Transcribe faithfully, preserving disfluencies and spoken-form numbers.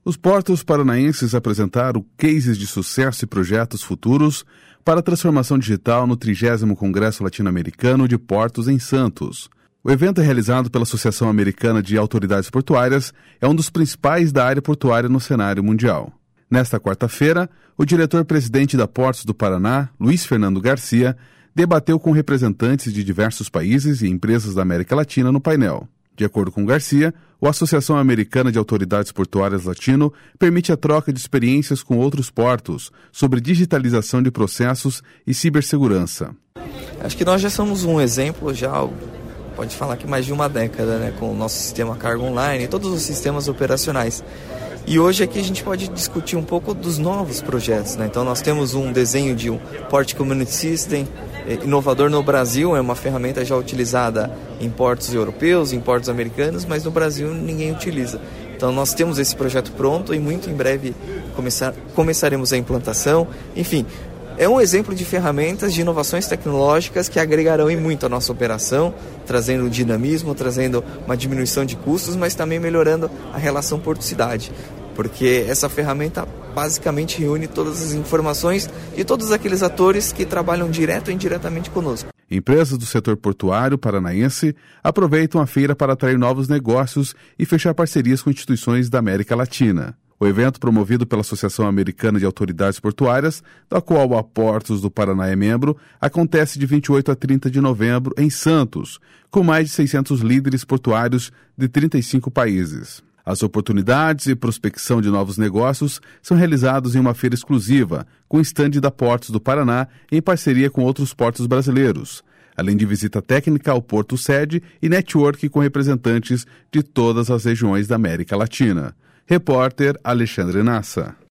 Os portos paranaenses apresentaram cases de sucesso e projetos futuros para a transformação digital no trigésimo Congresso Latino-Americano de Portos em Santos. O evento é realizado pela Associação Americana de Autoridades Portuárias, é um dos principais da área portuária no cenário mundial. Nesta quarta-feira, o diretor-presidente da Portos do Paraná, Luiz Fernando Garcia, debateu com representantes de diversos países e empresas da América Latina no painel. De acordo com Garcia, a Associação Americana de Autoridades Portuárias Latino permite a troca de experiências com outros portos sobre digitalização de processos e cibersegurança. Acho que nós já somos um exemplo, já pode falar que mais de uma década, né, com o nosso sistema Cargo Online e todos os sistemas operacionais. E hoje aqui a gente pode discutir um pouco dos novos projetos, né? Então nós temos um desenho de um Port Community System inovador no Brasil, é uma ferramenta já utilizada em portos europeus, em portos americanos, mas no Brasil ninguém utiliza. Então nós temos esse projeto pronto e muito em breve começar, começaremos a implantação. Enfim, é um exemplo de ferramentas de inovações tecnológicas que agregarão em muito a nossa operação, trazendo dinamismo, trazendo uma diminuição de custos, mas também melhorando a relação porto-cidade. Porque essa ferramenta basicamente reúne todas as informações de todos aqueles atores que trabalham direto ou indiretamente conosco. Empresas do setor portuário paranaense aproveitam a feira para atrair novos negócios e fechar parcerias com instituições da América Latina. O evento, promovido pela Associação Americana de Autoridades Portuárias, da qual a Portos do Paraná é membro, acontece de vinte e oito a trinta de novembro em Santos, com mais de seiscentos líderes portuários de trinta e cinco países. As oportunidades e prospecção de novos negócios são realizados em uma feira exclusiva, com estande da Portos do Paraná em parceria com outros portos brasileiros, além de visita técnica ao porto sede e network com representantes de todas as regiões da América Latina. Repórter Alexandre Nassa.